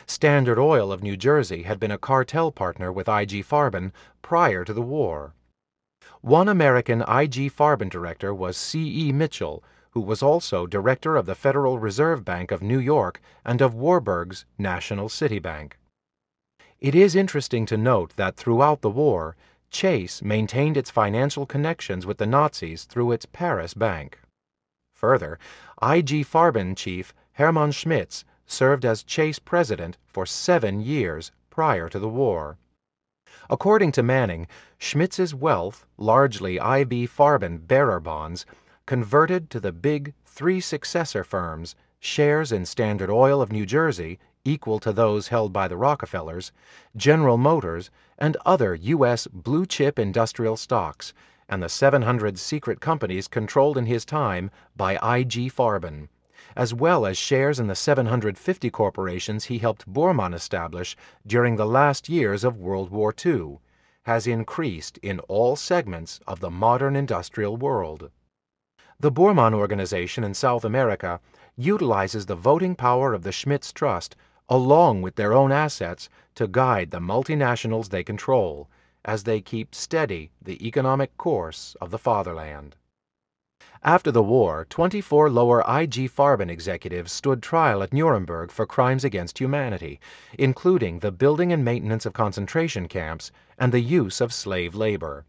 Standard Oil of New Jersey had been a cartel partner with I.G. Farben prior to the war. One American I.G. Farben director was C.E. Mitchell, who was also director of the Federal Reserve Bank of New York and of Warburg's National City Bank. It is interesting to note that throughout the war, Chase maintained its financial connections with the Nazis through its Paris bank. Further, I.G. Farben chief Hermann Schmitz served as Chase president for 7 years prior to the war. According to Manning, Schmitz's wealth, largely I.B. Farben bearer bonds, converted to the big 3 successor firms shares in Standard Oil of New Jersey equal to those held by the Rockefellers, General Motors, and other U.S. blue-chip industrial stocks, and the 700 secret companies controlled in his time by I.G. Farben, as well as shares in the 750 corporations he helped Bormann establish during the last years of World War II, has increased in all segments of the modern industrial world. The Bormann Organization in South America utilizes the voting power of the Schmitz Trust along with their own assets to guide the multinationals they control as they keep steady the economic course of the fatherland. After the war, 24 lower I.G. Farben executives stood trial at Nuremberg for crimes against humanity, including the building and maintenance of concentration camps and the use of slave labor.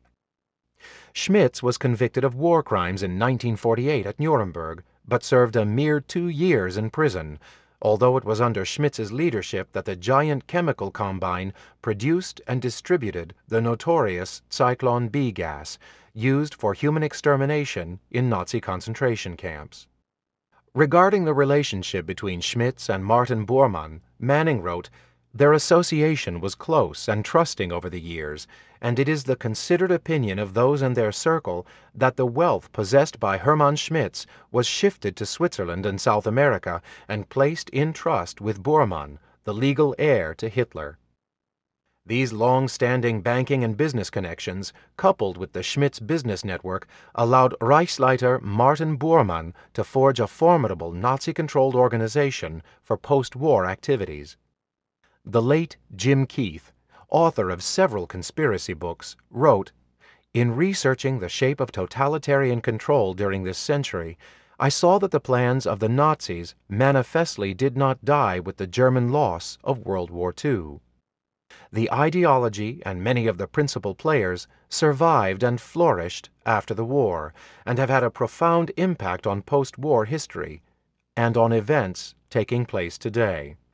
Schmitz was convicted of war crimes in 1948 at Nuremberg, but served a mere 2 years in prison, although it was under Schmitz's leadership that the giant chemical combine produced and distributed the notorious Zyklon B gas, used for human extermination in Nazi concentration camps. Regarding the relationship between Schmitz and Martin Bormann, Manning wrote, "Their association was close and trusting over the years, and it is the considered opinion of those in their circle that the wealth possessed by Hermann Schmitz was shifted to Switzerland and South America and placed in trust with Bormann, the legal heir to Hitler." These long-standing banking and business connections, coupled with the Schmitz business network, allowed Reichsleiter Martin Bormann to forge a formidable Nazi-controlled organization for post-war activities. The late Jim Keith, author of several conspiracy books, wrote, "In researching the shape of totalitarian control during this century, I saw that the plans of the Nazis manifestly did not die with the German loss of World War II. The ideology and many of the principal players survived and flourished after the war, and have had a profound impact on post-war history and on events taking place today."